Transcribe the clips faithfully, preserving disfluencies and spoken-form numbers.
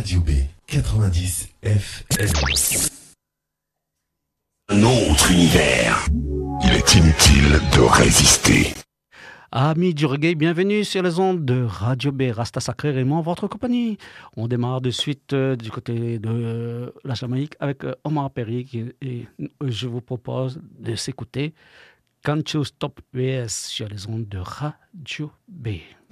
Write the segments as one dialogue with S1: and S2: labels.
S1: Radio B quatre-vingt-dix F M.
S2: Un autre univers. Il est inutile de résister.
S3: Amis du reggae, bienvenue sur les ondes de Radio B, Rasta Sacré Raymond, votre compagnie. On démarre de suite euh, du côté de euh, la Jamaïque avec euh, Omar Perry qui, et euh, je vous propose de s'écouter Can't You Stop B S sur les ondes de Radio B.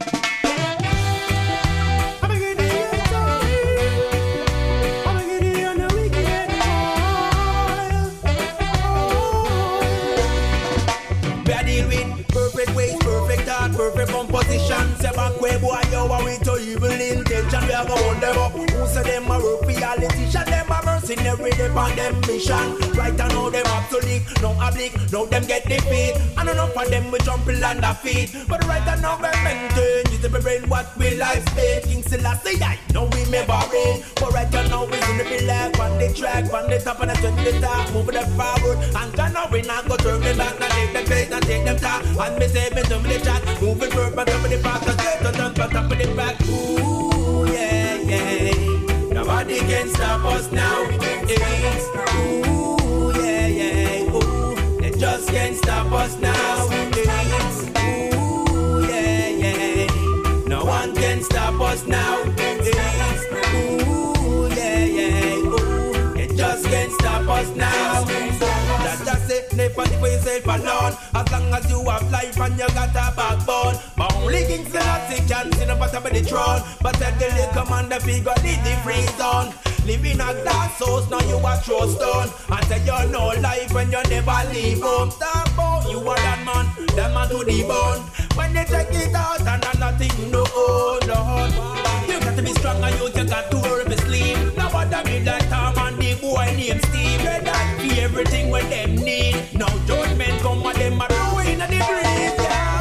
S4: Perfect composition, say back way boy, you are with your evil intention. We are gonna hold them up. Who say them a work reality? Shot them a mercenary, they on them mission. Right now them obsolete, no oblique, now them get defeat. And enough of them we jump land their feet. But right now we maintain, use the brain what we life spend. King Selassie, I know we may borrow. But right now we in the black, on the track, on the top and the turn the top, moving them forward. And now we not go turn them back, not take them face, not take them top. And me say me do me the chat. Moving forward, but top of the back, and straight on top of the back. Ooh, yeah, yeah. Nobody can stop us now. It's, ooh, yeah, yeah. Ooh, they just can't stop us now. It's, ooh, yeah, yeah. No one can stop us now. It's, ooh, yeah, yeah. Ooh, they just can't stop us now. That's just it. Never live for yourself alone. As long as you have life and you got a backbone. But only King Selassie can sit up on the throne. But tell the little commander figure leave the free zone. Living a glass house, now you a throw stone. And say you know life when you never leave home. Stop out, you are that man, that man to the bone. When they take it out and there's nothing no hold on. You got to be strong and you, you got to worry for sleep. Now what I mean like Tom and the boy named Steve. They like be everything when them need. Now judgment come and them a ruin and the breeze, yeah.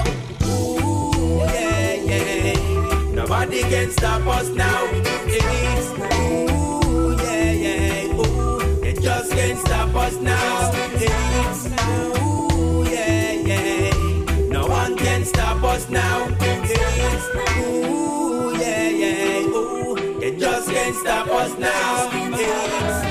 S4: Ooh, yeah, yeah. Nobody can stop us now. It's, ooh, yeah, yeah. Ooh, they just can't stop us now. It's, ooh, yeah, yeah. No one can stop us now. It's, ooh, yeah, yeah. Ooh, they just can't stop us now. It's,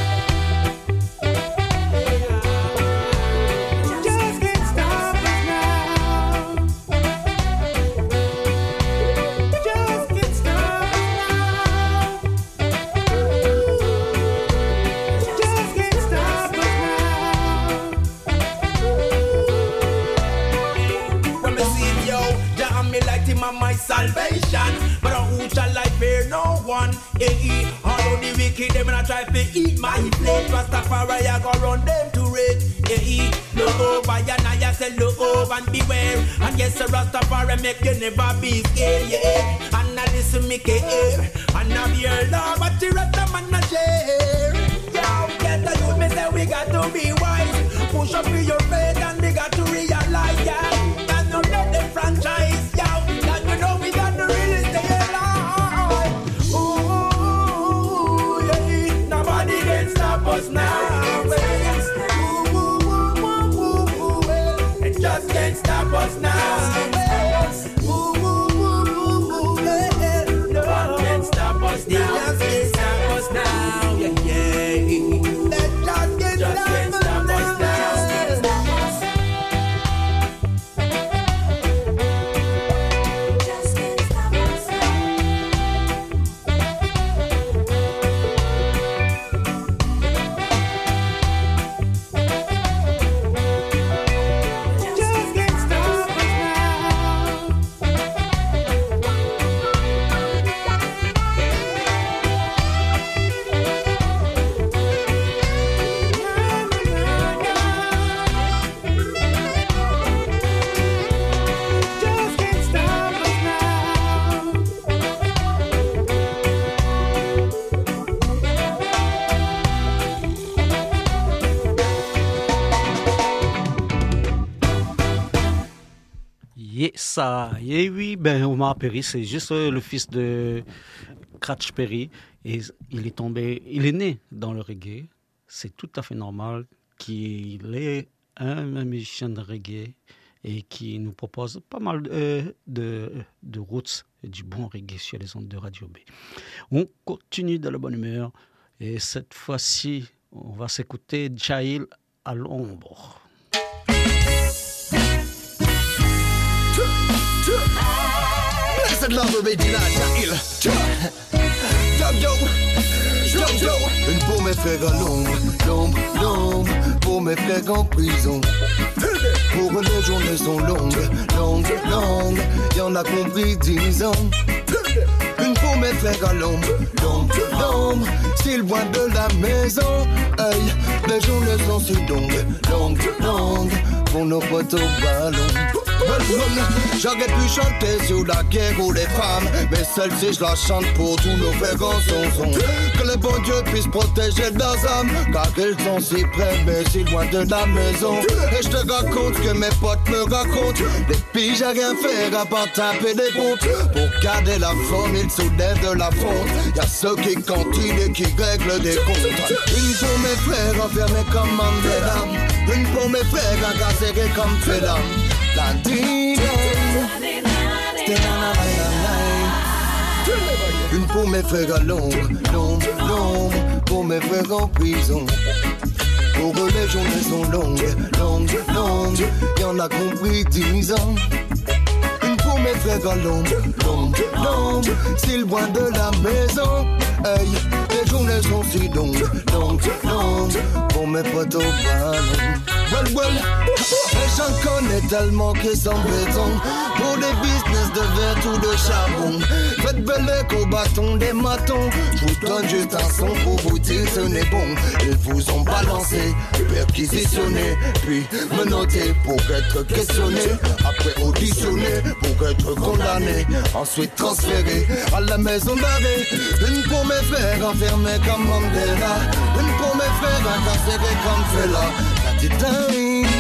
S4: salvation, but who shall I fear? No one. Hey, all of the wicked them and I try to eat my flesh. Rastafari I go run them to red. Hey, look over ya now, ya say look over and beware. And yes, Rastafari make you never be scared. Yeah, and now listen me care. And now your love, but the Rasta man not share. Yo, get the youth me say we got to be wise. Push up with your faith and we got to realize, yeah. And not let them franchise, yo. No, we got to really stay alive. Ooh, yeah. Nobody can stop us now. Ooh, ooh, ooh, ooh, ooh. It just can't stop us now. Ooh, ooh, ooh, ooh, yeah. No one can stop us now. It just can't stop us now. Yeah, yeah. That just can't just stop, can't stop us now.
S3: Ça, et oui, ben Omar Perry, c'est juste le fils de Cratch Perry, et il est tombé, il est né dans le reggae. C'est tout à fait normal qu'il ait un musicien de reggae et qui nous propose pas mal de, de, de roots et du bon reggae sur les ondes de Radio B. On continue dans la bonne humeur et cette fois-ci, on va s'écouter Jail à l'ombre.
S5: Blessed love original Jail. Yo yo, yo yo. Une pour mes frères à l'ombre, l'ombre, l'ombre. Pour mes frères en prison. Pour eux les journées sont longues, longues, longues. Y'en a compris dix ans. Une pour mes frères à l'ombre, l'ombre, l'ombre. S'ils boivent de la maison, hey, les journées sont si longues, longues, longues. Pour nos potes au ballon. J'aurais pu chanter sur la guerre ou les femmes, mais celle-ci je la chante pour tous nos frères en son. Que le bon Dieu puisse protéger leurs âmes, car ils sont si près mais si loin de la maison. Et je te raconte ce que mes potes me racontent. Les filles j'ai rien fait à part taper des pontes. Pour garder la forme ils soulèvent de la fonte. Y'a ceux qui cantinent et qui règlent des comptes. Une pour mes frères enfermés comme Mandela. Une pour mes frères incarcérés comme Fela. La dina, une pour mes frères à l'ombre, l'ombre, l'ombre. Pour mes frères en prison. Pour eux les journées sont longues, longues, longues. Y'en a compris dix ans. Une pour mes frères à l'ombre, l'ombre, l'ombre. S'ils boivent de la maison, hey, les journées sont si longues, longues, longues. Pour mes potes au ballon. Well, well, et j'en connais tellement qu'ils sont béton. Pour des business de verre ou de charbon. Faites belle qu'au bâton des matons. Je vous donne juste un son pour vous dire ce n'est bon. Ils vous ont balancé, perquisitionné, puis menotté pour être questionné. Après auditionné pour être condamné. Ensuite transféré à la maison d'arrêt. Une pour mes frères enfermés comme Mandela. Une pour mes frères incarcérés comme Fela. C'est la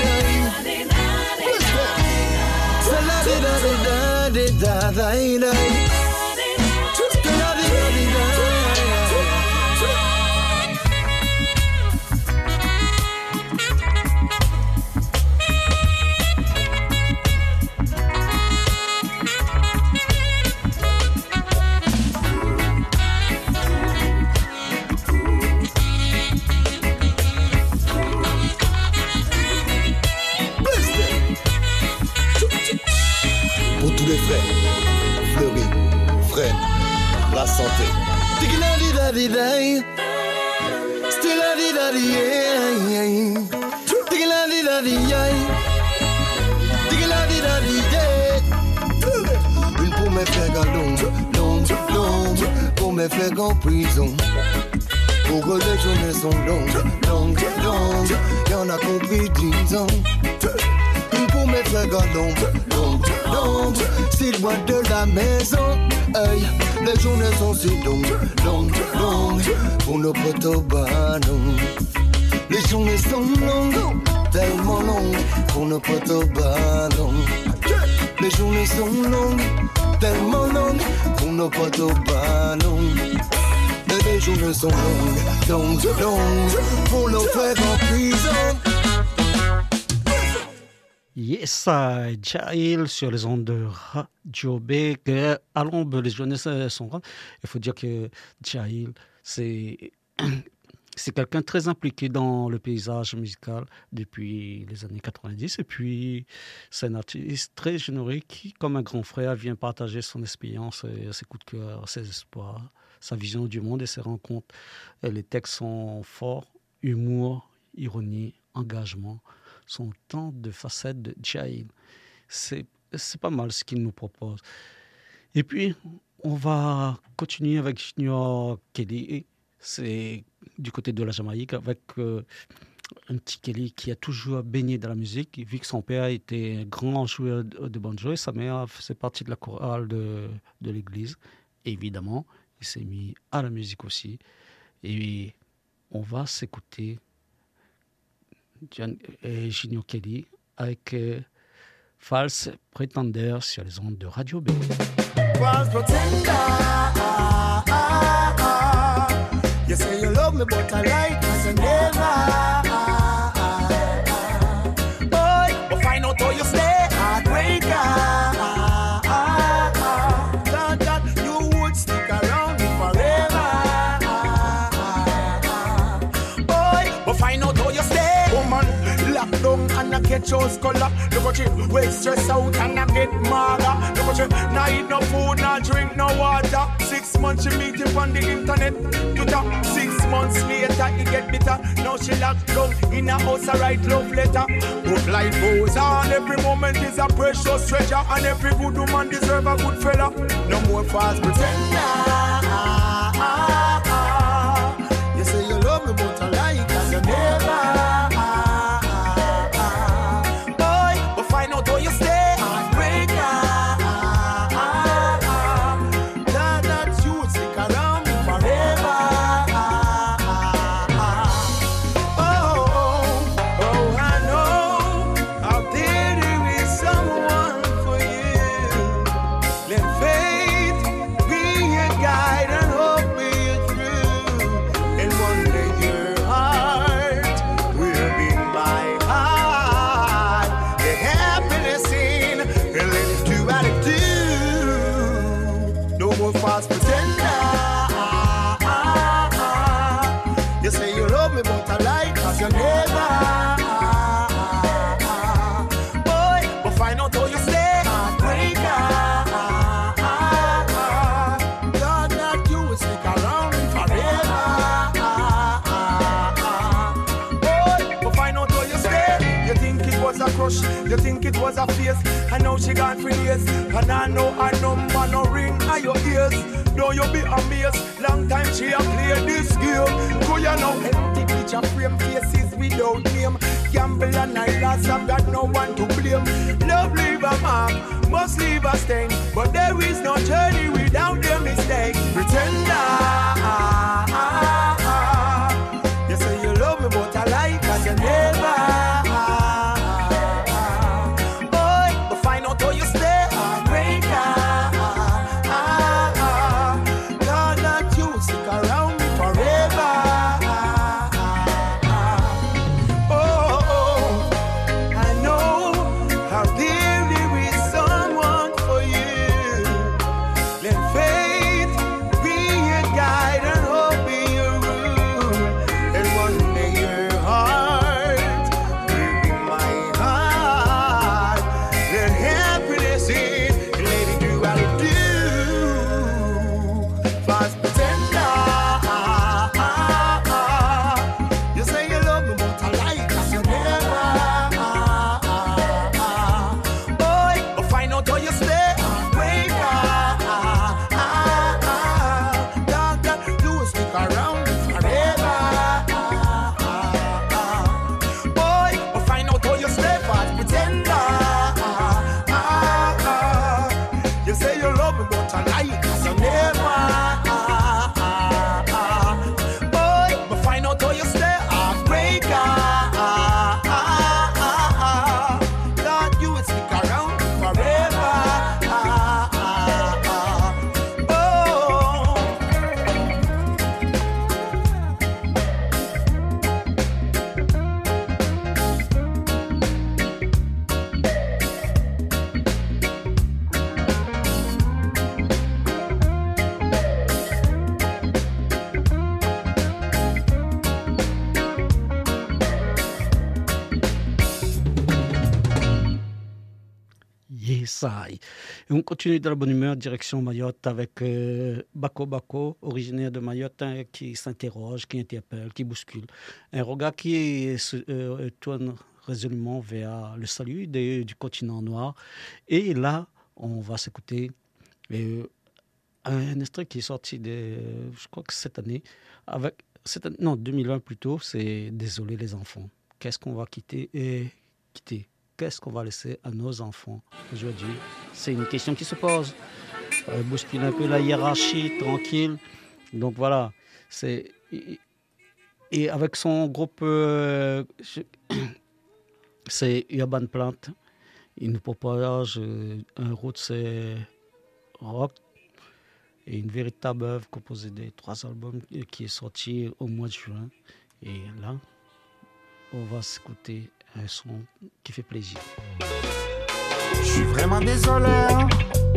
S5: da da da da da da. La santé. Still a di da di day. Still a di da di yeah. Still a di da di yeah. Still a di da di yeah. Une pour mes frères à l'ombre, l'ombre, l'ombre. Pour mes frères en prison. Pour eux les journées sont longues, longues, longues. Y'en a compris dix ans. Une pour mes frères à l'ombre, l'ombre, l'ombre. S'ils boivent de la maison, hey, les journées sont si longues, longues, longues. Pour nos potes au ballon. Les journées sont longues, tellement longues. Pour nos potes au ballon. Les journées sont longues, tellement longues. Pour nos potes au ballon. Les journées sont longues, longues, longues. Pour nos frères en prison.
S3: Yes, Jail sur les ondes de Radio B. À l'ombre, les journées sont grandes. Il faut dire que Jail, c'est, c'est quelqu'un très impliqué dans le paysage musical depuis les années quatre-vingt-dix. Et puis, c'est un artiste très généreux qui, comme un grand frère, vient partager son expérience, ses coups de cœur, ses espoirs, sa vision du monde et ses rencontres. Et les textes sont forts, humour, ironie, engagement. Sont tant de facettes de Jail. C'est, c'est pas mal ce qu'il nous propose. Et puis, on va continuer avec Junior Kelly. C'est du côté de la Jamaïque, avec euh, un petit Kelly qui a toujours baigné dans la musique, vu que son père était un grand joueur de, de banjo et sa mère faisait partie de la chorale de, de l'église. Et évidemment, il s'est mis à la musique aussi. Et on va s'écouter Junior Kelly avec euh, False Pretender sur les ondes de Radio B.
S6: False Pretender, ah, ah, ah. You say you love me but I like as you never, ah, ah, ah. Boy, we'll find out how you stay, catch us color. Look at you, we stress out and I get maga. Look at you, now eat no food, now drink no water. Six months she meet him on the internet. Twitter. Six months later he get bitter. Now she locked down in a house, I write love letter. But life goes on, every moment is a precious treasure, and every good woman deserve a good fella. No more false pretender. You say you love me, but I like cause you never. Boy, but find out how you stay. Heartbreaker. That, that you would stick around me forever. Oh, oh, I know out there there is someone for you. Let faith be your guide and hope be your truth. And one day your heart will be my heart. The happiness in and let it do what it do. No more false pretender. You say you love me, but I like cause you never. Boy, but find out how you stay. Heartbreaker. God, not you will stick around forever. Boy, but find out how you stay. You think it was a crush, you think it was a face. I know she gone for years, and I know her number no ring at your ears. Though you be amazed, long time she a play this game. Go you know empty picture frame faces without name. Gamble and I lost, I've got no one to blame. Love leave a mark, must leave a stain. But there is no journey without their mistake. Pretender. You say you love me, but I like cause you never. Boy, but find out how you stay. Heartbreaker. God, not you stick around me forever. Oh, I know out there there is someone for you. Let faith be your guide and hope be your rule. And one day your heart will be my heart. Let happiness in and let it do what it do. False pretender. You say you love me, but I like cause you never. Boy, but find out how you stay. Heartbreaker. Dog, that you will stick around forever. Boy, but find out how you stay. False pretender. You say you love me, but I like cause you never. Boy, but find out how you stay. Heartbreaker. Thought you would stick around forever. Oh.
S3: Yes, I. Et on continue de la bonne humeur, direction Mayotte avec euh, Bako Bako, originaire de Mayotte, hein, qui s'interroge, qui interpelle, qui bouscule. Un regard qui se euh, tourne résolument vers le salut des- du continent noir. Et là, on va s'écouter euh, un extrait qui est sorti, de, je crois que cette année, avec, cette année- non, deux mille vingt plutôt, c'est Désolé les enfants. Qu'est-ce qu'on va quitter et quitter Qu'est-ce qu'on va laisser à nos enfants aujourd'hui? C'est une question qui se pose. Euh, bouscule un peu la hiérarchie, tranquille. Donc voilà, c'est et- et avec son groupe, euh, je- c'est Urban Plant. Il nous propose euh, un roots euh, rock et une véritable œuvre composée des trois albums euh, qui est sorti au mois de juin. Et là, on va s'écouter un son qui fait plaisir.
S5: Je suis vraiment désolé. hein.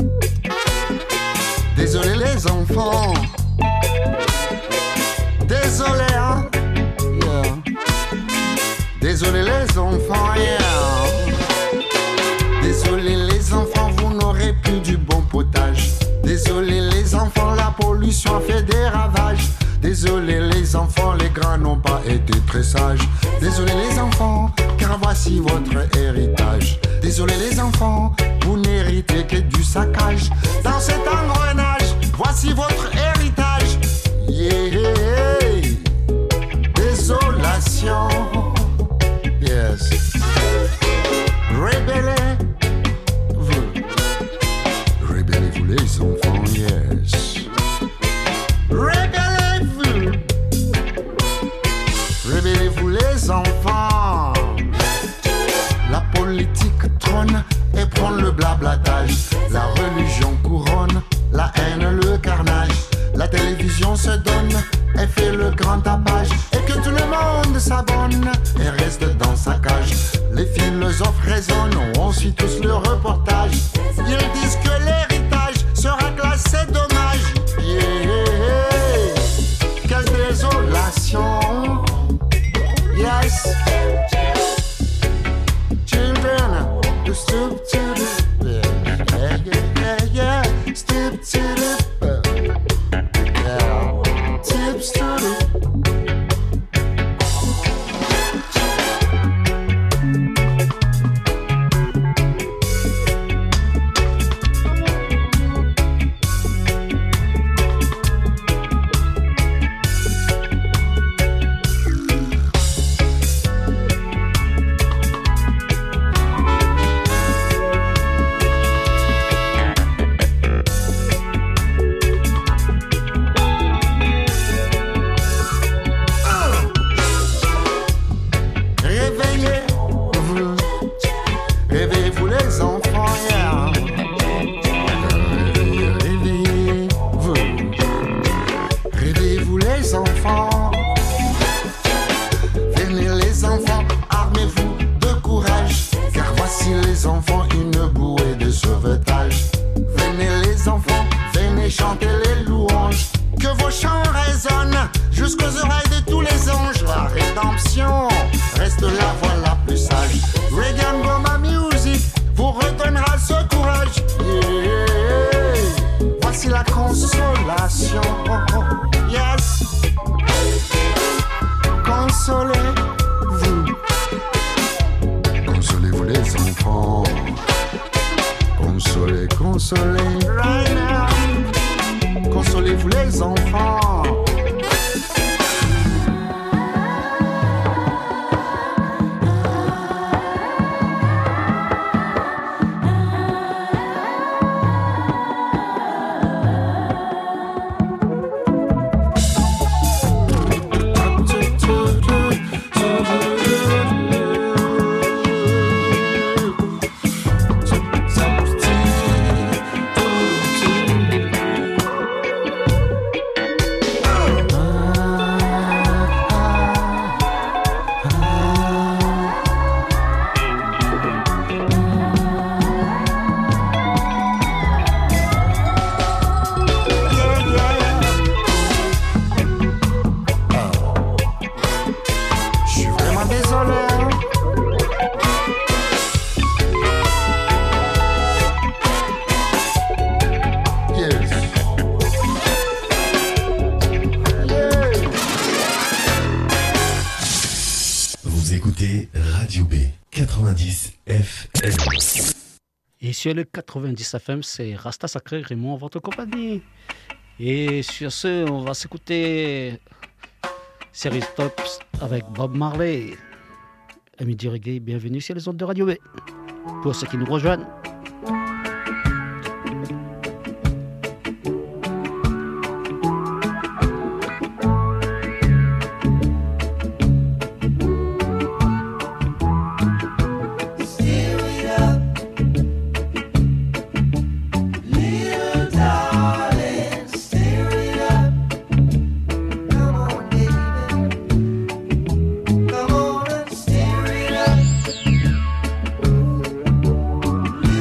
S5: Désolé les enfants. Désolé. hein. Yeah.
S7: Désolé les enfants, yeah. Désolé les enfants, vous n'aurez plus du bon potage. Désolé les enfants, la pollution a fait des ravages. Désolé les enfants, les grands n'ont pas été très sages. Désolé les enfants, car voici votre héritage. Désolé les enfants, vous n'héritez que du saccage. Dans cet engrenage, voici votre héritage. Yeah. Désolation. Yes. Rébellez-vous. Rébellez-vous les enfants, yes. Rébellez-vous. Rébellez-vous les enfants. La politique trône et prend le blablatage. La religion couronne, la haine, le carnage. La télévision se donne et fait le grand tapage. Et que tout le monde s'abonne et reste dans sa cage. Les philosophes raisonnent, on suit tous le reportage. Ils disent que l'héritage sera classé dommage. Yeah. Quelle désolation. Yes. Children, you stoop to the yeah, yeah, yeah, yeah. Stoop to the yeah. Tips to the
S3: Sur le quatre-vingt-dix F M, c'est Rasta Sacré, Raymond, votre compagnie. Et sur ce, on va s'écouter Series Tops avec Bob Marley. Amis du reggae, bienvenue sur les ondes de Radio B. Pour ceux qui nous rejoignent.
S8: Come on and steer it up.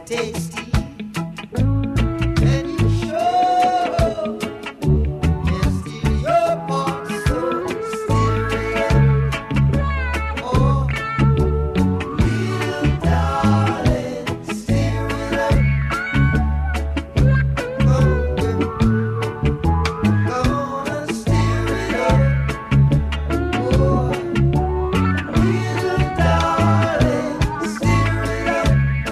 S8: tasty. And you show your stereo box, so stereo. Oh, little darling, stereo. Gonna stereo. Oh, little darling, stereo.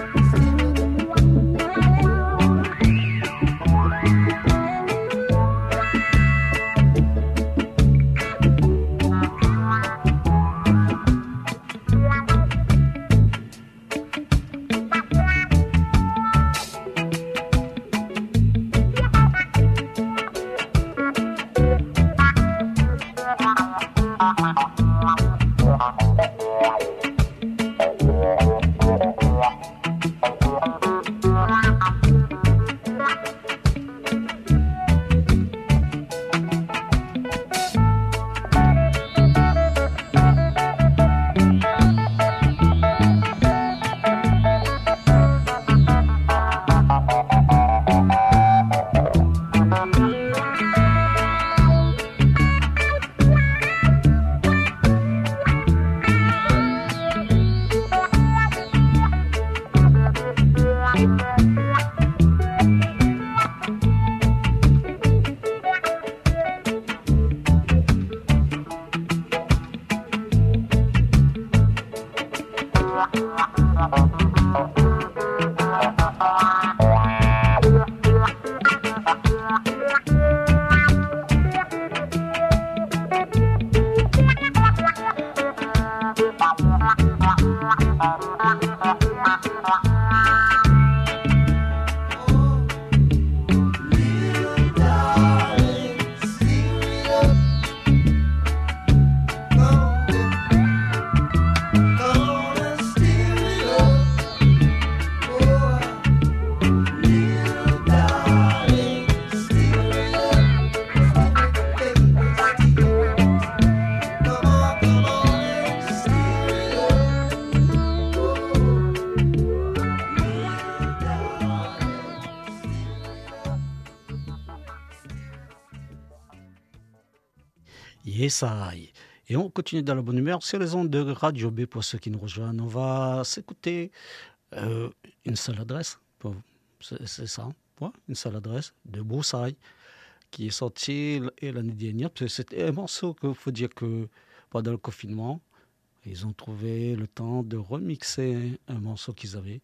S3: Yes, I. Et on continue dans la bonne humeur sur les ondes de Radio B pour ceux qui nous rejoignent. On va s'écouter euh, une seule adresse, pour- c'est c'est ça, ouais, une seule adresse de Broussailles qui est sorti l- et l'année dernière. Parce que C'était un morceau qu'il faut dire que pendant le confinement, ils ont trouvé le temps de remixer un morceau qu'ils avaient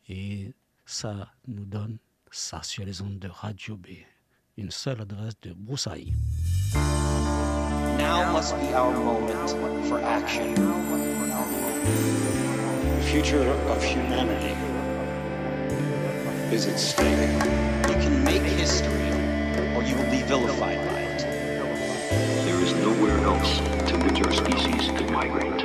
S3: et ça nous donne ça sur les ondes de Radio B. Une seule adresse de Broussailles.
S9: Now must be our moment for action. The future of humanity is at stake. You can make history, or you will be vilified by it.
S10: There is nowhere else to which our species could migrate.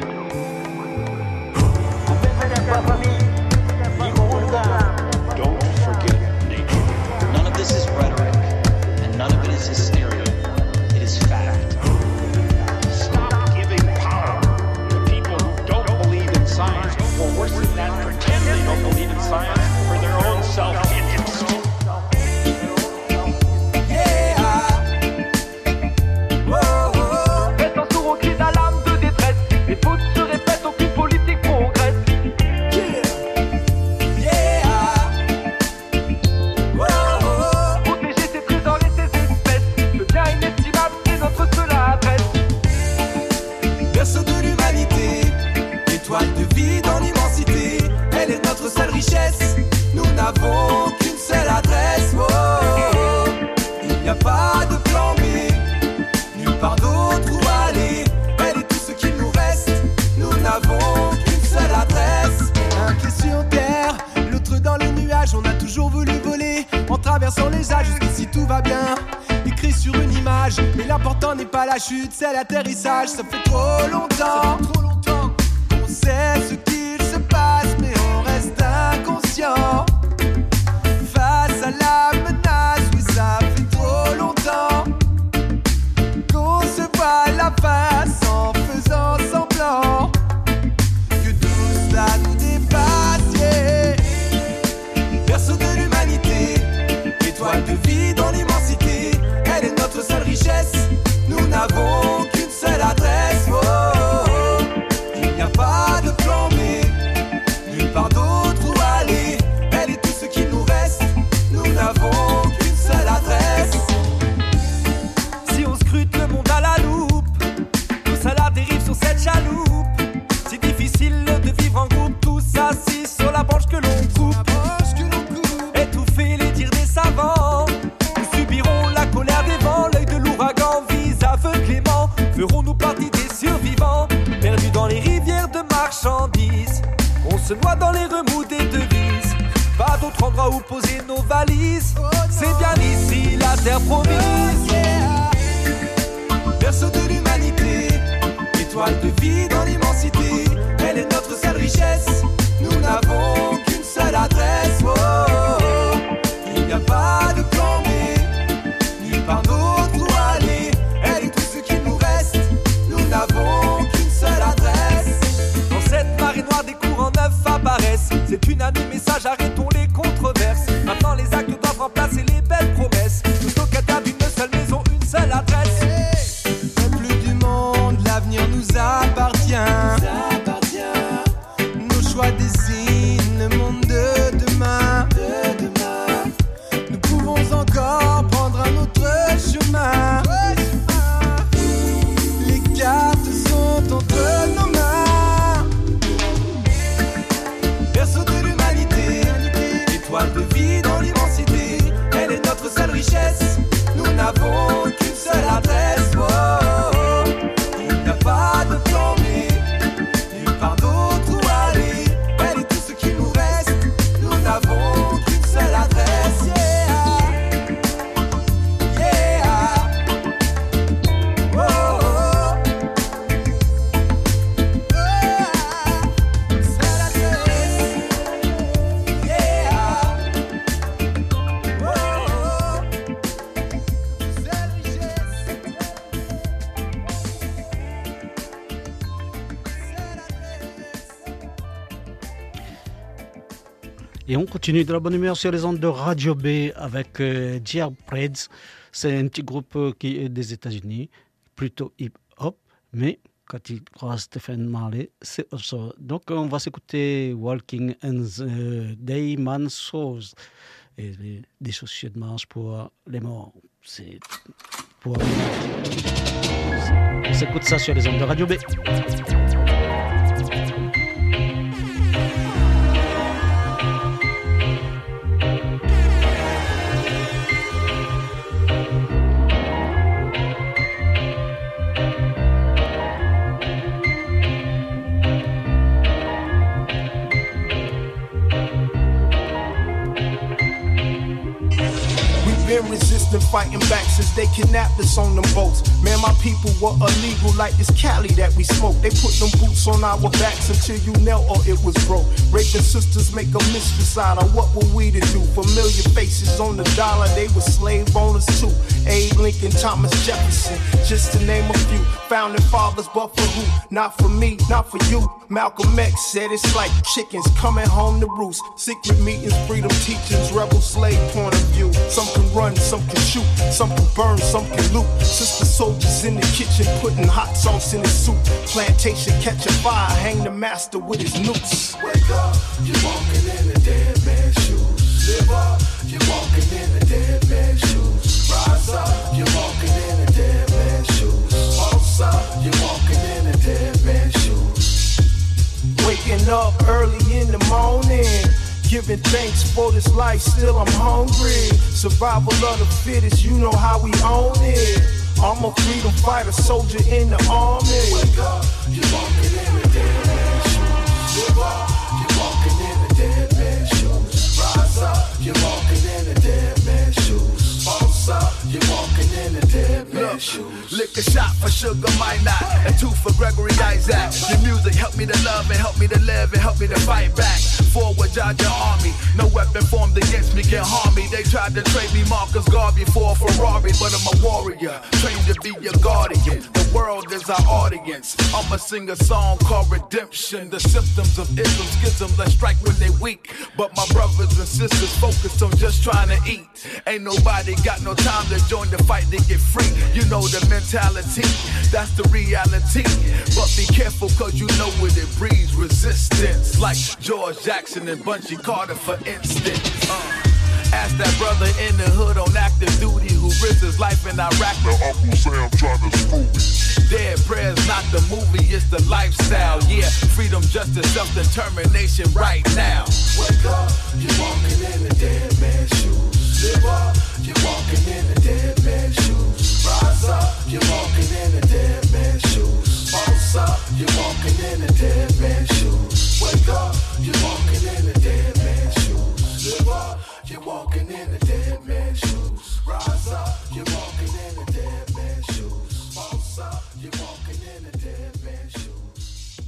S9: Don't forget nature. None of this is rhetoric, and none of it is hysteria. It is fact.
S10: Stop giving power to people who don't believe in science, or worse than that, pretend they don't believe in science for their own self-interest.
S6: Reste un sourd au cri d'alarme de détresse. Les fautes se répètent, aucune politique progresse. Protéger ses trésors et ses espèces. Le bien inestimable, c'est notre seule adresse.
S4: Berceau de l'humanité, étoile de vie dans l'immensité. Elle est notre seule richesse. Nous n'avons qu'une seule adresse. Oh, oh, oh. Il n'y a pas de plan B, nulle part d'autre où aller. Elle est tout ce qu'il nous reste. Nous n'avons qu'une seule adresse. Un pied sur terre, l'autre dans les nuages. On a toujours voulu voler en traversant les âges. Jusqu'ici tout va bien, écrit sur une image. Mais l'important n'est pas la chute, c'est l'atterrissage. Ça fait trop longtemps, trop longtemps qu'on sait ce qu'il se passe, mais on reste inconscient face à la menace. Oui, ça fait trop longtemps qu'on se voit la face en faisant semblant que tout ça nous dépasse. Yeah.
S11: se noie dans les remous des devises. Pas d'autre endroit où poser nos valises. C'est bien ici la terre promise. Berceau de l'humanité, étoile de vie dans l'immensité. Elle est notre seule richesse. Nous n'avons qu'une seule adresse. Oh, oh, oh. Il n'y a pas de plan B, ni par d'autre où aller. Elle est tout ce qu'il nous reste. Nous n'avons qu'une seule adresse. Dans cette marée noire, des courants neufs apparaissent. C'est unanime message, arrêtons les controverses. Maintenant les actes doivent remplacer les belles promesses. Tous locataires d'une seule maison, une seule adresse. Peuple du monde, l'avenir nous appartient. Nous appartient. Nos choix dessinent le monde de demain. De demain. Nous pouvons encore prendre un autre chemin. Les cartes sont entre nos mains. Berceau de l'humanité, étoile de vie dans l'immensité. Elle est notre seule richesse. Nous n'avons qu'une seule adresse. Oh, oh, oh. Il n'y a pas de plan B, nulle part d'autre où aller. Elle est tout ce qu'il nous reste. Nous n'avons qu'une seule adresse. Yeah, yeah. Oh, oh, oh. Oh, seule adresse. Yeah. Oh, oh. Seule richesse.
S3: Et on continue de la bonne humeur sur les ondes de Radio B avec euh, J R Preds. C'est un petit groupe euh, qui est des États-Unis, plutôt hip-hop, mais quand il croise Stephen Marley, c'est autre. Donc on va s'écouter Walking in the Dayman Souls. Et les- des chaussures de marche pour les morts. C'est pour. On s'écoute ça sur les ondes de Radio B.
S12: We've been resisting, fighting back since they kidnapped us on them boats. Man, my people were illegal like this Cali that we smoke. They put them boots on our backs until you knelt or it was broke. Raping sisters make a mistress out of what were we to do? Familiar faces on the dollar, they were slave owners too. Abe Lincoln, Thomas Jefferson, just to name a few. Founding fathers, but for who? Not for me, not for you. Malcolm X said it's like chickens coming home to roost. Secret meetings, freedom teachings, rebel slave point of view. Some can run, some can shoot, some can burn, some can loot. Sister soldiers in the kitchen putting hot sauce in his soup. Plantation catch a fire, hang the master with his noose.
S5: Wake up, you're walking in a dead man's shoes. Live up, you're walking in a dead man's shoes. Rise up, you're walking in a dead man's shoes. Pulse up, you're walking in a dead man's shoes.
S12: Waking up early in the morning, giving thanks for this life, still I'm hungry. Survival of the fittest, you know how we own it. I'm a freedom fighter, soldier in the army.
S5: Wake up, you're walking in a dead man's shoes. Live up, you're walking in a dead man's shoes. Rise up, you're walking in a dead man's shoes. Pulse up, you're walking in a dead man's shoes.
S13: Lick a shot for Sugar Minot, a two for Gregory Isaac. Your music helped me to love and help me to live and help me to fight back. Forward, Georgia Army. No weapon formed against me can harm me. They tried to trade me Marcus Garvey for a Ferrari, but I'm a warrior, trained to be your guardian. The world is our audience. I'ma sing a song called Redemption. The symptoms of ism, schism, let's strike when they weak. But my brothers and sisters focused on just trying to eat. Ain't nobody got no time to join the fight to get free. You know the mentality, that's the reality. But be careful cause you know what it breeds, resistance. Like George Jackson and Bunchy Carter for instance. uh. Ask that brother in the hood on active duty who risked his life in Iraq. Now Uncle Sam trying to screw me. Dead prayers not the movie, it's the lifestyle. Yeah, freedom, justice, self-determination right now.
S5: Wake up, you're walking in a dead man's shoes. Live up, you're walking in a dead man's shoes. Rise up, you're walking in a dead man's shoes. Pulse up, you're walking in a dead man's shoes. Wake Wake up, you're walking in a dead man's shoes. Live up, you're walking in a dead man's shoes. Rise up, you're walking in a dead man's shoes. Boss up, you're walking in a dead man's shoes.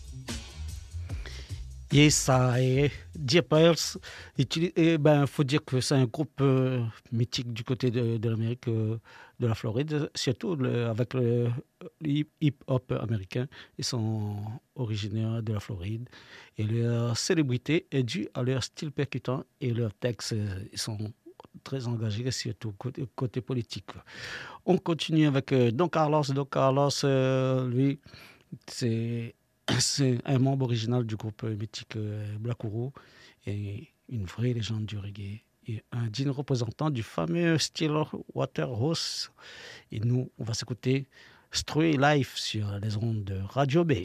S3: Et ça, et Deep Purple, il eh ben, faut dire que c'est un groupe euh, mythique du côté de, de l'Amérique, euh, de la Floride, surtout le, avec le, le hip-hop américain. Ils sont originaires de la Floride et leur célébrité est due à leur style percutant et leurs textes. Ils sont très engagés, surtout côté, côté politique. On continue avec euh, Don Carlos. Don Carlos, euh, lui, c'est... C'est un membre original du groupe mythique Black Uhuru et une vraie légende du reggae et un digne représentant du fameux style Waterhouse. Et nous, on va s'écouter Stray Life sur les ondes de Radio B.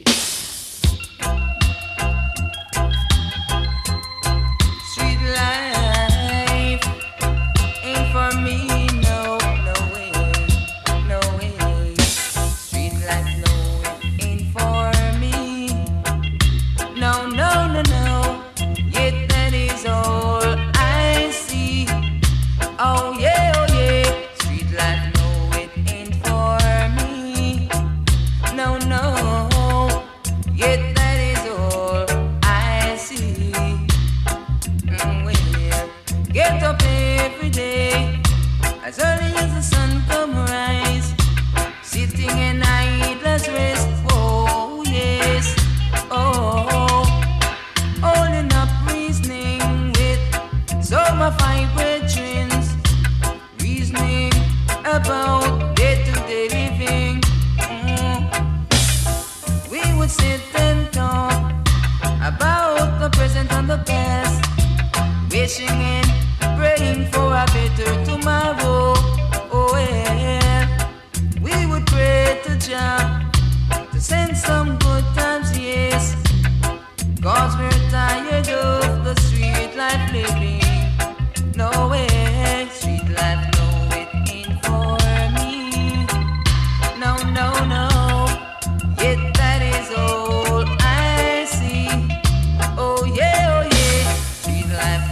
S14: Street life ain't for me. As early as the sun come rise, sitting in idleness rest. Oh yes, oh, holding up reasoning with some of my brethrens, reasoning about day-to-day living. Mm. We would sit and talk about the present and the past, wishing and praying for a better tomorrow. Oh yeah, we would pray to Jah to send some good times, yes, cause we're tired of the street life living. No way, street life, no, it ain't for me. No, no, no, yet that is all I see. Oh yeah, oh yeah, street life.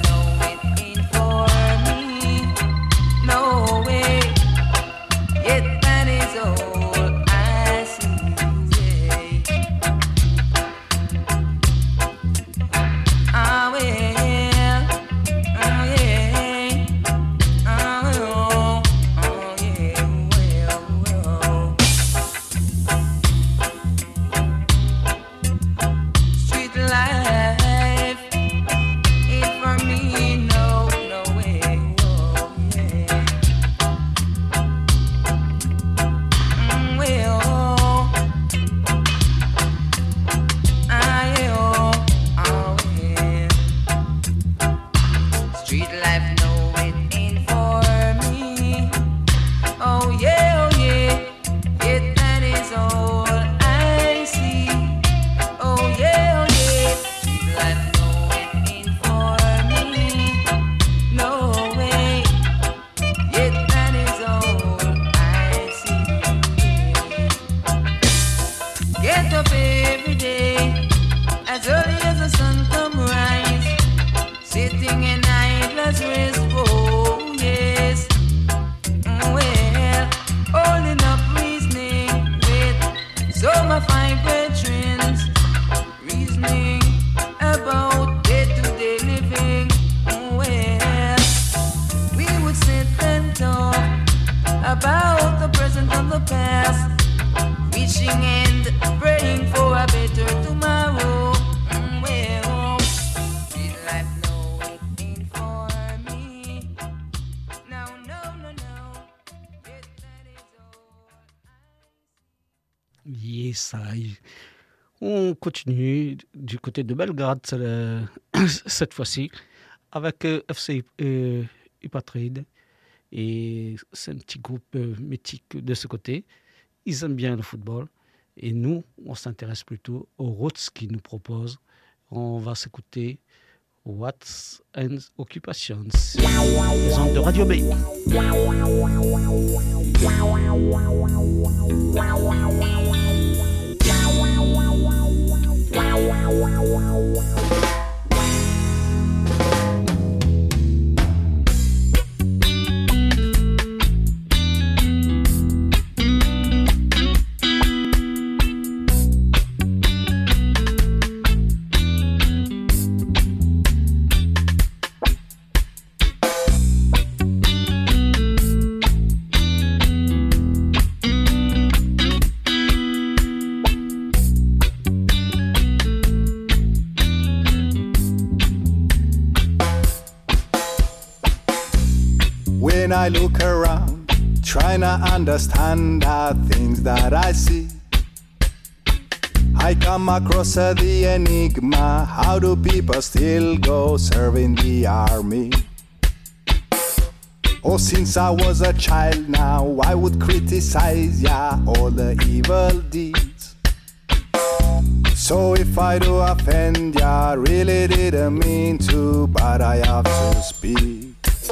S3: Yes, I. On continue du côté de Belgrade le, cette fois-ci avec euh, F C euh, Upatride et c'est un petit groupe euh, mythique de ce côté. Ils aiment bien le football et nous, on s'intéresse plutôt aux roots qu'ils nous proposent. On va s'écouter What's and Occupations. Les ondes de Radio B. Wow, wow, wow, wow, wow.
S15: When I look around, trying to understand the things that I see, I come across uh, the enigma. How do people still go serving the army? Oh, since I was a child now, I would criticize, yeah, all the evil deeds. So if I do offend, yeah, really didn't mean to, but I have to speak.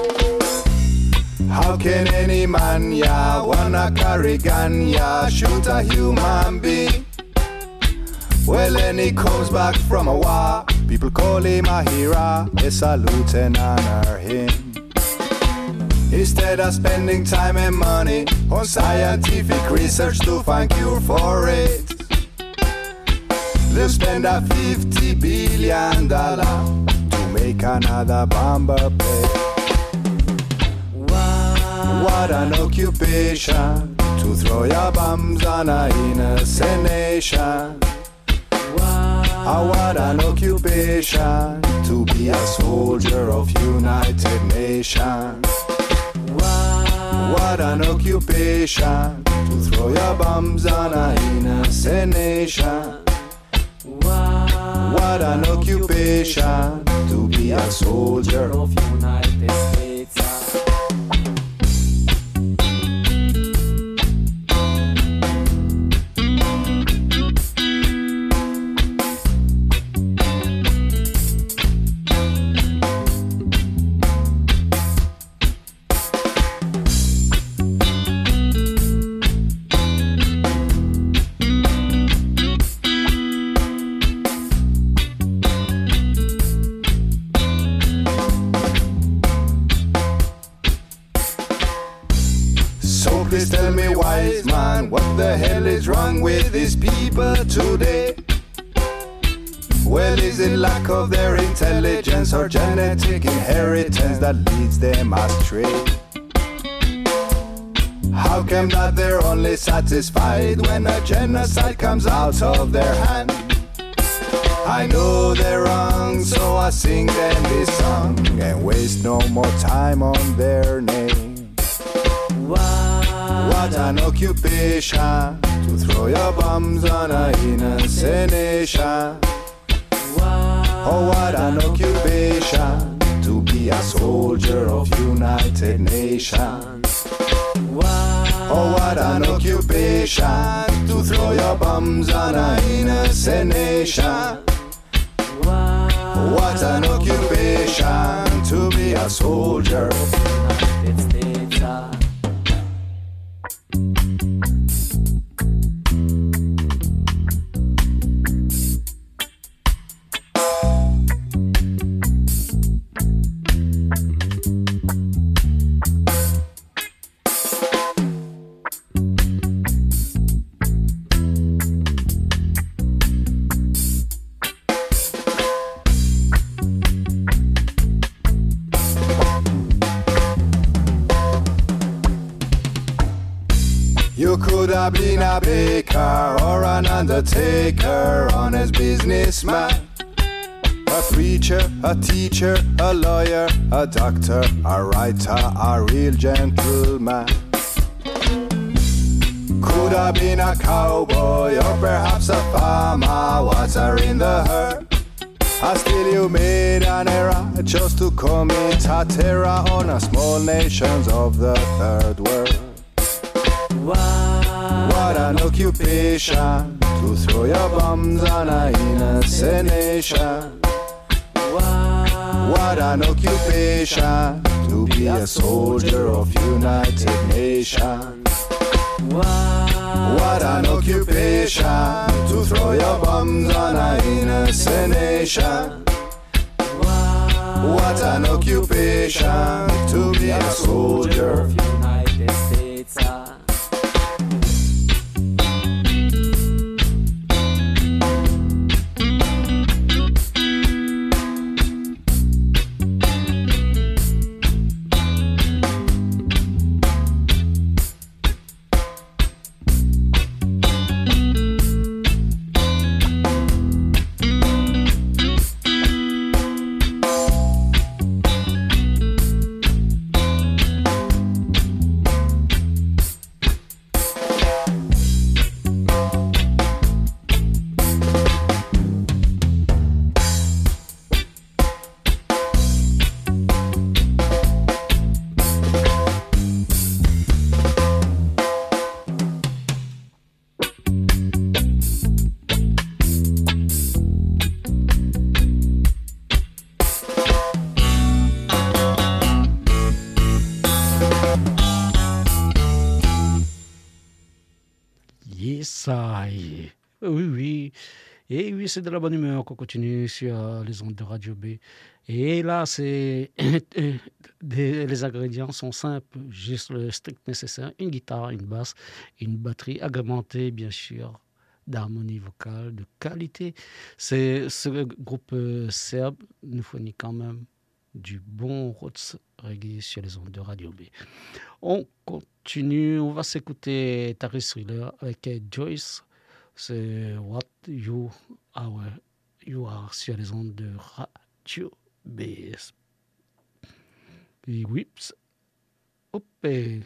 S15: How can any man, yeah, wanna carry gun, yeah, shoot a human being? Well, then he comes back from a war, people call him a hero, they salute and honor him. Instead of spending time and money on scientific research to find cure for it, they'll spend a fifty billion dollars to make another bomber play. What an occupation, to throw your bombs on a innocent nation. Oh, what an occupation, to be a soldier of United Nations. What an occupation, to throw your bombs on a innocent nation. What an occupation, to be a soldier of United States. Please tell me, wise man, what the hell is wrong with these people today? Well, is it lack of their intelligence or genetic inheritance that leads them astray? How come that they're only satisfied when a genocide comes out of their hand? I know they're wrong, so I sing them this song and waste no more time on their name. What an occupation, to throw your bombs on a innocent nation. Oh, what an occupation, to be a soldier of United Nations. Oh, what an occupation, to throw your bombs on a innocent nation. What an occupation, to be a soldier of United States. You could have been a baker or an undertaker, honest businessman, a preacher, a teacher, a lawyer, a doctor, a writer, a real gentleman. Could have been a cowboy or perhaps a farmer, watering the herd. And still you made an error just to commit a terror on a small nations of the third world. What an occupation, to throw your bombs on a innocent nation. What an occupation, to be a soldier of United Nations. What an occupation to throw your bombs on a innocent nation. What an occupation to be a soldier of United States.
S3: Ça y est. Oui, oui. Et oui, c'est de la bonne humeur qu'on continue sur les ondes de Radio B. Et là, c'est des- les ingrédients sont simples, juste le strict nécessaire. Une guitare, une basse, une batterie agrémentée, bien sûr, d'harmonie vocale, de qualité. C'est, ce groupe euh, serbe nous fournit quand même du bon roots reggae sur les ondes de Radio B. On continue, on va s'écouter Tarrus Thriller avec euh, Joyce. C'est What You Are, you are sur les ondes de Radio B. Et oui, hop, et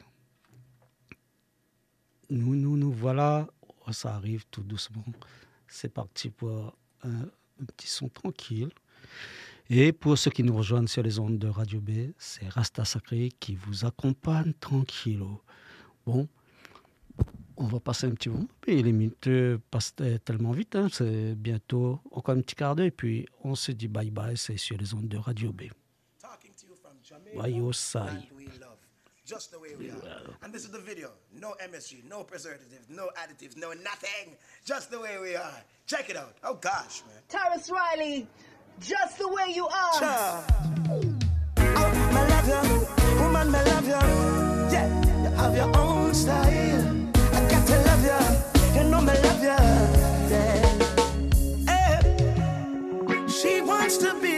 S3: nous, nous, nous voilà. Oh, ça arrive tout doucement. C'est parti pour un, un petit son tranquille. Et pour ceux qui nous rejoignent sur les ondes de Radio B, c'est Rasta Sacré qui vous accompagne tranquillo. Bon, on va passer un petit moment. Et les minutes euh, passent euh, tellement vite. Hein, c'est bientôt encore un petit quart d'heure. Et puis on se dit bye bye. C'est sur les ondes de Radio B. Bye, Osai.
S16: Just the way we are. And this is the video. No M S G, no preservatives, no additives, no nothing. Just the way we are. Check it out. Oh gosh, man.
S17: Tarrus Riley, just the way you are.
S16: Sure. Oh, me love you. Woman, me love you. Yeah, you have your own style. I got to love you. You know me love you. Yeah. Hey. She wants to be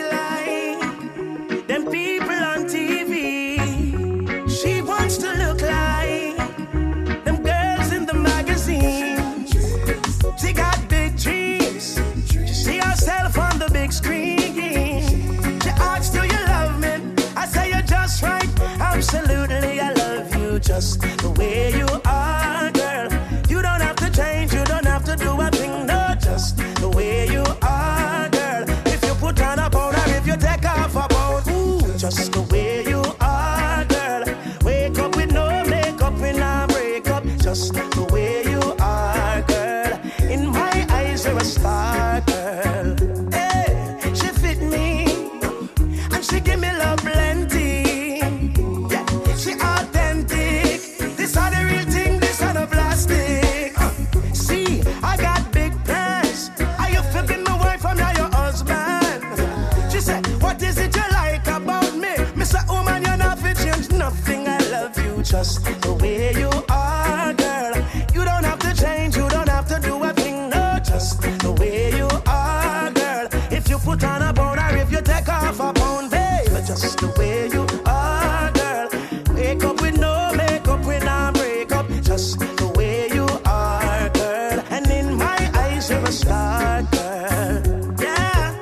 S16: like them people on T V. She wants to look like them girls in the magazine. She got big dreams. She see herself on the big screen. She asks, do you love me? I say you're just right. Absolutely, I love you just the way you are, girl. You don't have to change. You don't have to do a thing. No, just the way you are, girl. If you put on a powder, if you take off a pound, ooh, just the way you are, girl. Wake up with no makeup when I break up. Just the way you are, girl. In my eyes, you're a star, girl. Hey, she fit me, and she give me love plenty. Yeah, she authentic. This are the real thing, this are the plastic. Uh, see, I got big plans. I you fi be my wife, I'm not your husband. She said, what is it you like about me? Mister Woman, you're not fit change nothing. I love you just the way you are, girl. You don't have to change, you don't have to do a thing. No, just the way you are, girl. If you put on a pound or if you take off a pound, babe, just the way you are, girl. Wake up with no makeup when I break up. Just the way you are, girl. And in my eyes, you're a star, girl. Yeah.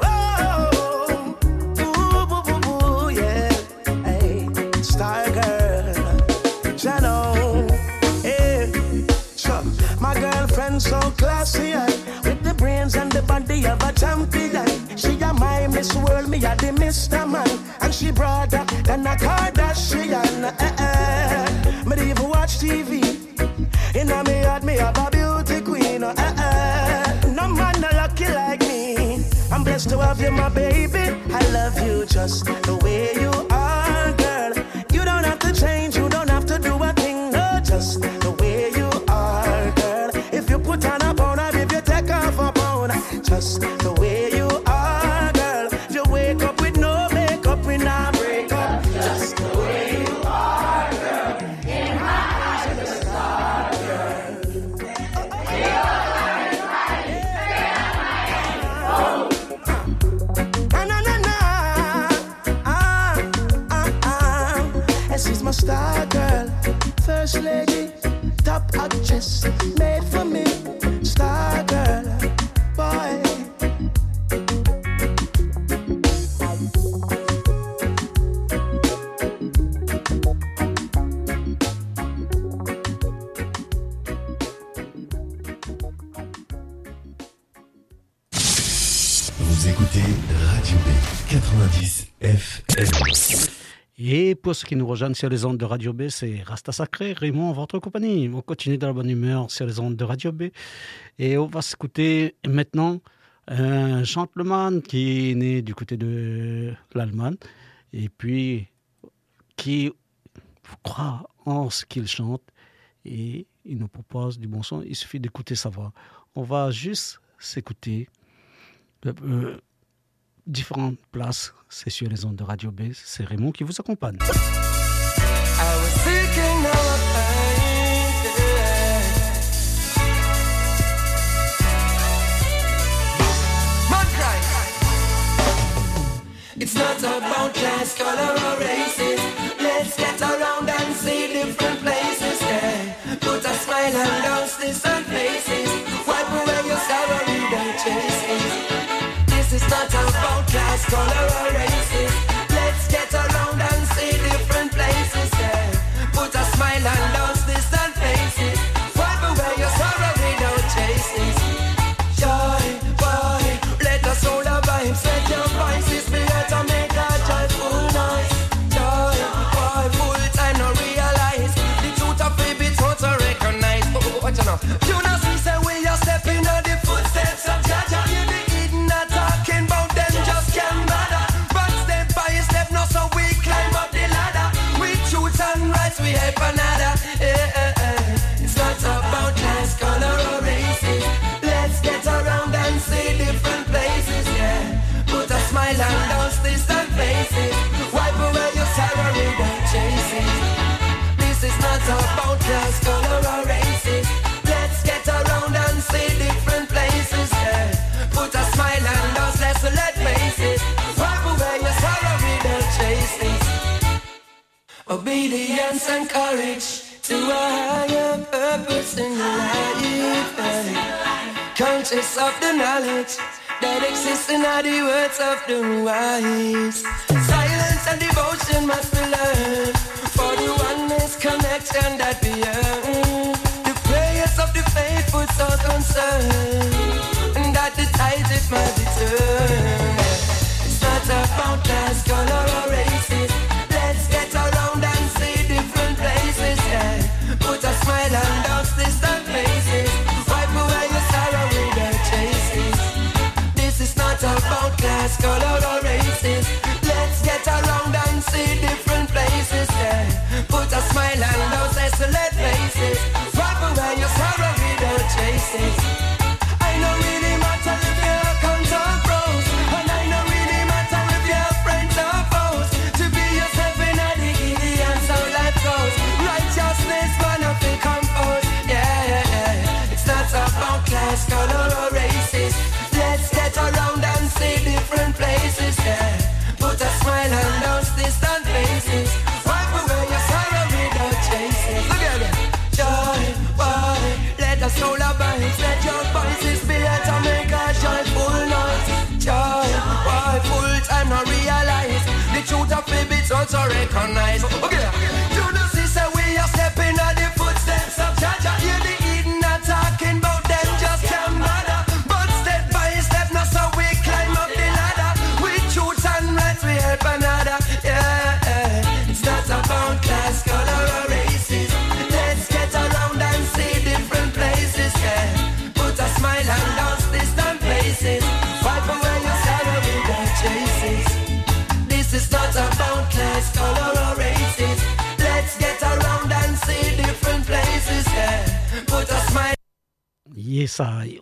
S16: Oh, ooh, boo, boo, boo, yeah. Hey, star girl. Shadow. Hey, sure. My girlfriend so classy, eh, with the brains and the body of a champion. She a my Miss World, me a the Mister Man, and she broader than a Kardashian. Eh, eh. Me even watch T V. In a me heart, me have a beauty queen. Eh, eh. No man no lucky like me. I'm blessed to have you, my baby. I love you just the way you are, girl. You don't have to change, you don't have to do a thing. No, just the way you my star girl, first lady, top actress, made for me, star girl, boy.
S1: Vous écoutez Radio B quatre-vingt-dix F M.
S3: Et pour ceux qui nous rejoignent sur les ondes de Radio B, c'est Rasta Sacré, Raymond, en votre compagnie. On continue dans la bonne humeur sur les ondes de Radio B. Et on va s'écouter maintenant un gentleman qui est né du côté de l'Allemagne et puis qui croit en ce qu'il chante et il nous propose du bon son. Il suffit d'écouter sa voix. On va juste s'écouter euh, différentes places. C'est sur les ondes de Radio B. C'est Raymond qui vous accompagne.
S11: I was seeking our pain, yeah. Mud cry. It's not about class, color, or races. Let's get around and see different places, yeah. Put a smile on those distant faces. Wipe away your sorrow, without chases. This is not about class, color, or races. Let's get around and see different places, yeah. Put a smile on those distant faces. Wipe away your sorrow without chases. Joy, boy, let us all the vibes. Let your voices be heard to make a joyful noise. Joy, boy, full time no realize the truth of it be total recognize. Oh, oh, what you know? You know, see, say we are stepping on the footsteps of Jaja. You the Eden not talking about them, just can't bother. But step by step, no, so we climb up the ladder. With truth and rights, we help another. Eh, eh, eh. It's not about class, color, or races. Let's get around and see different places, yeah. Put a smile on those distant faces. Wipe away your sorrow without chasing. This is not about class, color, or races. Let's get around and see different places, yeah. Put a smile on those desolate faces. Wipe away your sorrow without chasing. Obedience and courage to a higher purpose in life, yeah. Conscious of the knowledge that exists in all the words of the wise. Silence and devotion must be learned for the oneness connection that we earn. The prayers of the faithful so concerned, and that the tide it might be turned. It's not about class, color, or races. Let's get around and see different places, yeah. Put a smile on those distant faces. Wipe away your sorrow without chases. This is not about class, color, or races. Let's get around and see different places, yeah. Put a smile on those desolate faces. Wipe away your sorrow without chases. I know really matter if you're a contact rose, and I know really matter if you're friends or foes. To be yourself in a dignity and so life goes. Righteousness, man, of the compose, yeah, yeah, yeah. It's not about class, color, or races. Let's get around and see different places, yeah. Put a smile on those distant faces. Wipe away your sorrow without chasing. Look at it. Joy, boy, let us all abide. Let your voices be heard to make a joyful noise. Joy, boy, full time no realize the truth of it be also recognize. Okay, you know, sister, we are stepping on the footsteps of Jaja. Hear the Eden not talking about them, just can't bother. But step by step, now so we climb up the ladder. With truth and rights, we help another. Yeah, yeah. It's not about class, color, or races. Let's get around and see different places, yeah. Put a smile on those distant faces. Wipe away your sorrow without chases. This is not about class, color, or races. Let's get around and see different places, yeah. Put a smile.
S3: Yes, I.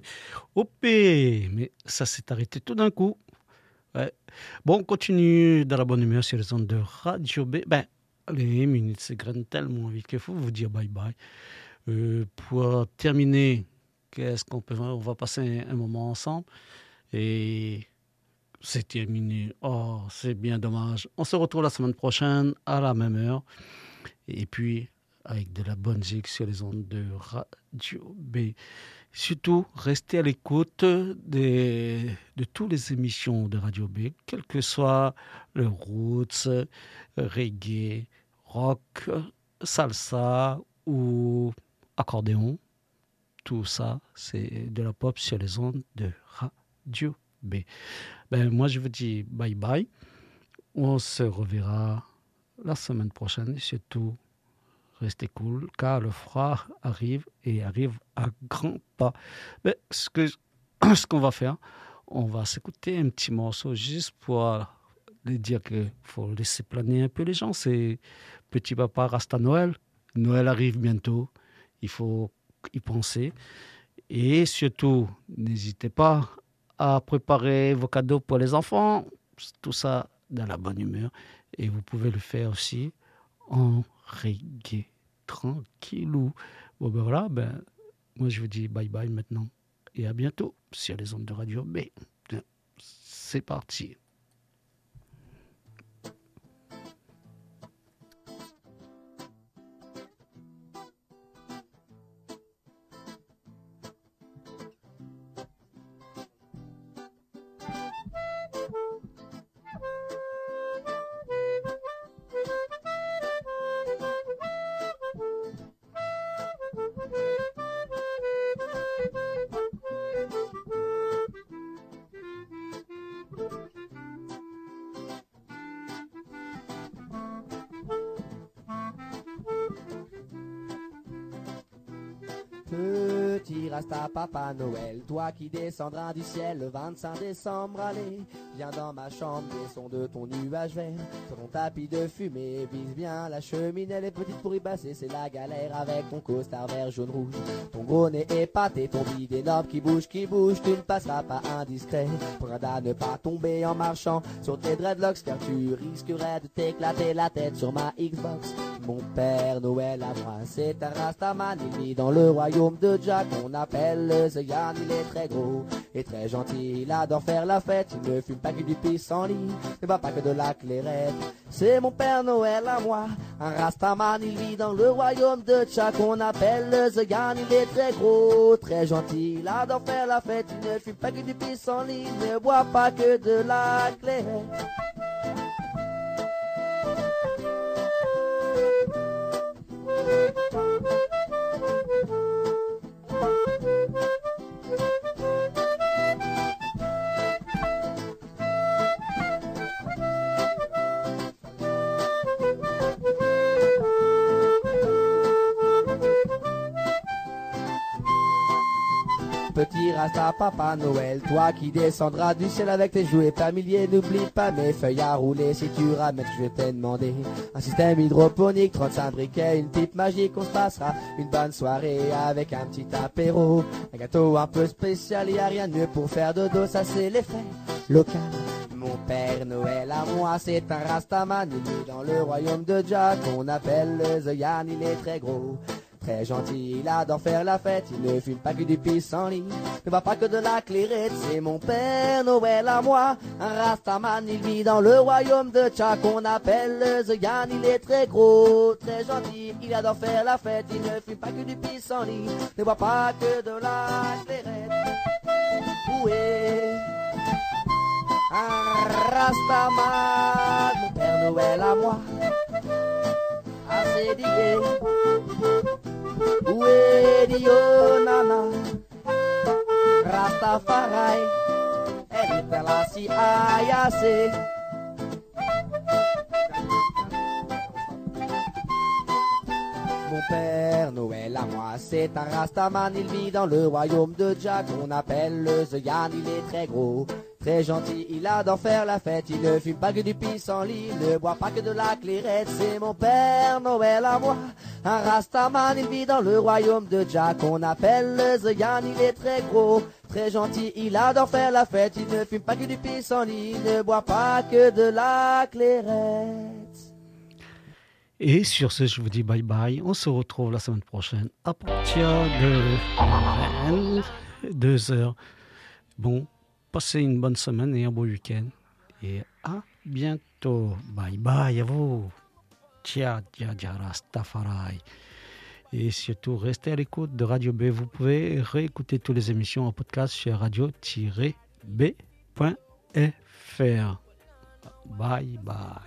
S3: Hop, mais ça s'est arrêté tout d'un coup. Ouais. Bon, on continue dans la bonne humeur sur les ondes de Radio B. Ben, les minutes s'égrènent tellement vite qu'il faut vous dire bye bye. Euh, pour terminer, qu'est-ce qu'on peut faire? On va passer un, un moment ensemble. Et c'est terminé. Oh, c'est bien dommage. On se retrouve la semaine prochaine à la même heure. Et puis, avec de la bonne musique sur les ondes de Radio B. Surtout, restez à l'écoute des, de toutes les émissions de Radio B, quel que soit le roots, reggae, rock, salsa ou accordéon. Tout ça, c'est de la pop sur les ondes de Radio B. Ben, moi, je vous dis bye bye. On se reverra la semaine prochaine. Et surtout, restez cool, car le froid arrive et arrive à grands pas. Ben, ce, que, ce qu'on va faire, on va s'écouter un petit morceau juste pour dire qu'il faut laisser planer un peu les gens. C'est Petit Papa Rasta Noël. Noël arrive bientôt. Il faut y penser. Et surtout, n'hésitez pas à préparer vos cadeaux pour les enfants. Tout ça dans la bonne humeur. Et vous pouvez le faire aussi en reggae, tranquillou. Bon ben voilà, ben, moi je vous dis bye bye maintenant. Et à bientôt sur les ondes de Radio B. C'est parti.
S18: Petit Rasta Papa Noël, toi qui descendras du ciel le vingt-cinq décembre, allez, viens dans ma chambre, des sons de ton nuage vert, sur ton tapis de fumée, vise bien la cheminée, les petites pour y passer, c'est la galère avec ton costard vert jaune rouge, ton gros nez épaté, ton bide énorme qui bouge, qui bouge, tu ne passeras pas indiscret, prends à ne pas tomber en marchant sur tes dreadlocks, car tu risquerais de t'éclater la tête sur ma Xbox. Mon Père Noël à moi, c'est un Rastaman, il vit dans le royaume de Jack, on appelle le Zeyan, il est très gros et très gentil, il adore faire la fête, il ne fume pas que du pissenlit, ne boit pas que de la clairette. C'est mon Père Noël à moi, un Rastaman, il vit dans le royaume de Jack, on appelle le Zeyan, il est très gros, très gentil, il adore faire la fête, il ne fume pas que du pissenlit, ne boit pas que de la clairette. Petit Rasta Papa Noël, toi qui descendras du ciel avec tes jouets familiers, n'oublie pas mes feuilles à rouler si tu ramènes, je t'ai demandé un système hydroponique, trente-cinq briquets, une pipe magique, on se passera une bonne soirée avec un petit apéro, un gâteau un peu spécial, y a rien de mieux pour faire dodo, ça c'est l'effet local. Mon Père Noël à moi, c'est un Rastaman, il vit dans le royaume de Jack, on appelle le Zeyan, il est très gros. Très gentil, il adore faire la fête, il ne fume pas que du pissenlit, ne boit pas que de la clairette, c'est mon Père Noël à moi, un Rastaman, il vit dans le royaume de Tchak, on appelle le Zeyan, il est très gros, très gentil, il adore faire la fête, il ne fume pas que du pissenlit, ne boit pas que de la clairette. Où est un Rastaman, mon Père Noël à moi, assez d'idées. Où est Dio Nana Rastafari, elle est là si ayassée. Mon Père Noël à moi, c'est un Rastaman, il vit dans le royaume de Jack, on appelle le Zeyan, il est très gros. Très gentil, il adore faire la fête, il ne fume pas que du pissenlit, il ne boit pas que de la clairette, c'est mon Père Noël à moi. Un Rastaman, il vit dans le royaume de Jack, on appelle le Zeyan, il est très gros, très gentil, il adore faire la fête, il ne fume pas que du pissenlit, il ne boit pas que de la clairette.
S3: Et sur ce, je vous dis bye bye, on se retrouve la semaine prochaine à partir de vingt-deux heures. Bon Passez une bonne semaine et un beau week-end. Et à bientôt. Bye bye à vous. Tcha, tcha, tcha, Rastafari. Et surtout, restez à l'écoute de Radio B. Vous pouvez réécouter toutes les émissions en podcast sur radio tiret b point f r. Bye bye.